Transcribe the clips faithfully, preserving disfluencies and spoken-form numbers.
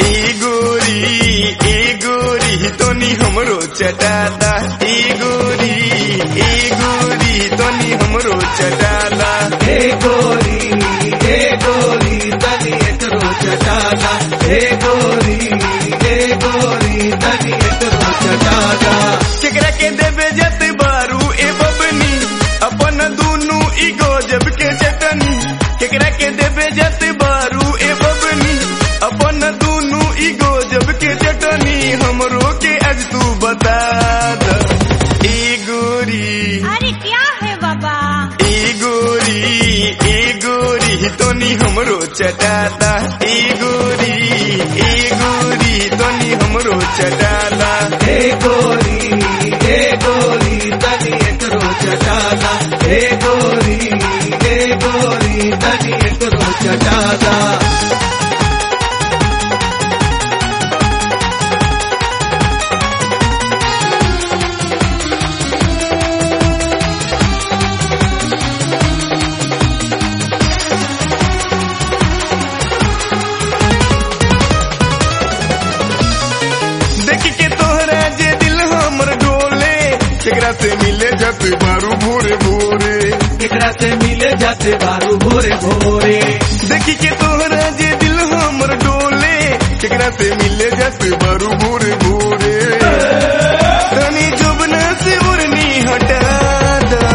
ई गोरी ई गोरी तोनी हमरो चटाला ई गोरी ई गोरी तोनी हमरो चटाला हे गोरी हे गोरी तनी एकरो चटाला हे गोरी हे गोरी तनी एकरो चटाला केकरा के देबे जत बारू ए बबनी अपन दूनु ई गजब के चटनी केकरा के देबे जत बारू ए बबनी अपन दूनु ई गजब के चटनी हमरो के आज तू बता द ई गोरी अरे क्या है बाबा ई गोरी ई गोरी तोनी हमरो चटाला ई गोरी ई गोरी तोनी हमरो चटाला हे गोरी हे गोरी तनी एकरो चटाला हे गोरी हे गोरी तनी एकरो चटाला देखी के तोहरा जे दिल हमर डोले केकरा से मिले जत बारू भोरे भोरे केकरा से मिले जाते बारू भोरे भोरे देखी के तोहरा जे दिल हमर डोले केकरा से मिले जत बारू भोरे भोरे रानी जुबना से उड़नी हटा दा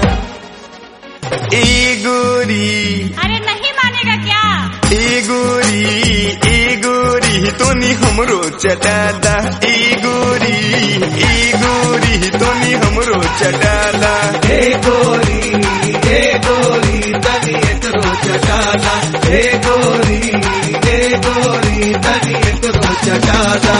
ई गोरी अरे नहीं मानेगा क्या ई गोरी ई गोरी तोनी हमरो चटाला ई गोरी ई गोरी तोनी हमरो चटाला हे गोरी हे गोरी तनी एकरो चटाला हे गोरी हे गोरी तनी एकरो चटाला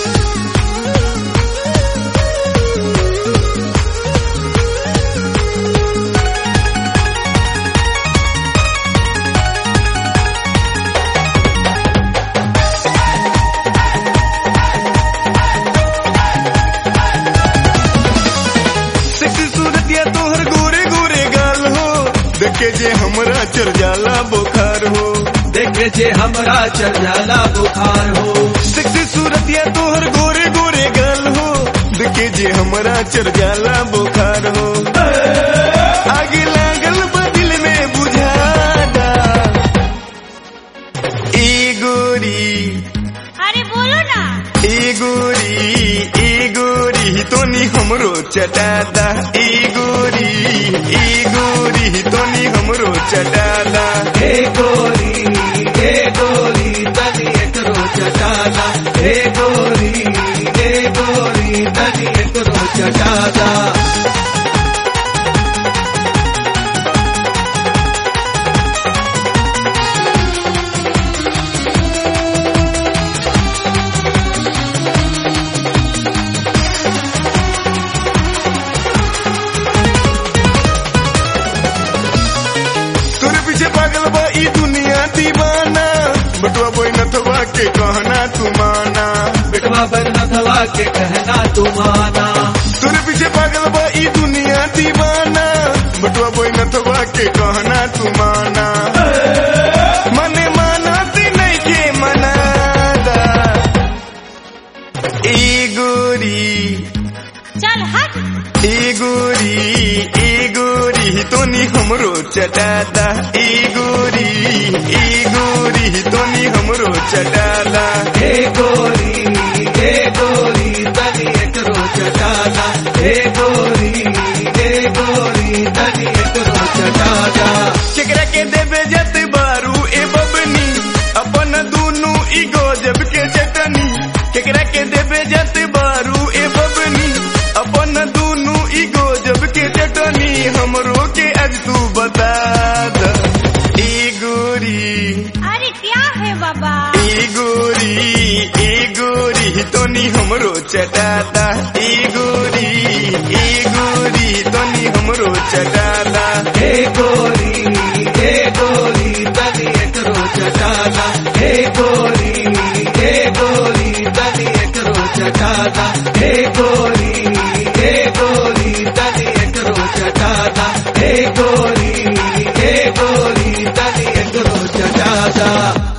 सेक्सी सूरतिया तोहर गोरे गोरे गाल हो देखे जे हमरा चढ़ जाला बुखार हो देखे जे हमरा चढ़ जाला बुखार हो सेक्सी सूरतिया तोहर गोरे गोरे गाल हो देखे जे हमरा चढ़ जाला बुखार हो आगे लागल बा दिल में बुझा दा ई गोरी अरे बोलो ना ई गोरी ई गोरी तोनी हमरो चटाला ई गोरी ई गोरी तोनी हमरो चटाला हे गोरी हे गोरी तनी एकरो चटाला हे गोरी हे गोरी तनी एकरो चटाला तोरे पीछे पागल बा ई दुनिया दीवाना बटुआ बोई नथवा के कहना तू माना बेटवा बरनथवा के कहना तू माना तोरे पीछे पागल बा ई दुनिया दीवाना बटुआ बोई नथवा के कहना तू माना मने माना ती नहीं के मना दा ई गोरी चल हट ई गोरी ई गोरी तोनी हमरो चटाला ई गोरी ई गोरी तोनी हमरो चटाला हे गोरी हे गोरी तनी एकरो चटाला हे गोरी हे गोरी तनी एकरो चटाला केकरा के देबे जत बारू ए बबनी अपन दूनु ई गजब के चटनी केकरा के देबे जत बारू ए बबनी अपन दूनु ई गजब के चटनी हमरो के आज तू बता द ई गोरी अरे क्या है बाबा ई गोरी ई गोरी तोनी हमरो चटाला ई गोरी ई गोरी तोनी हमरो चटाला हे गोरी हे गोरी तनी एकरो चटाला हे गोरी हे गोरी तनी एकरो चटाला हे गोरी हे गोरी तनी एकरो चटाला हे गोरी हे गोरी तनी एकरो चटाला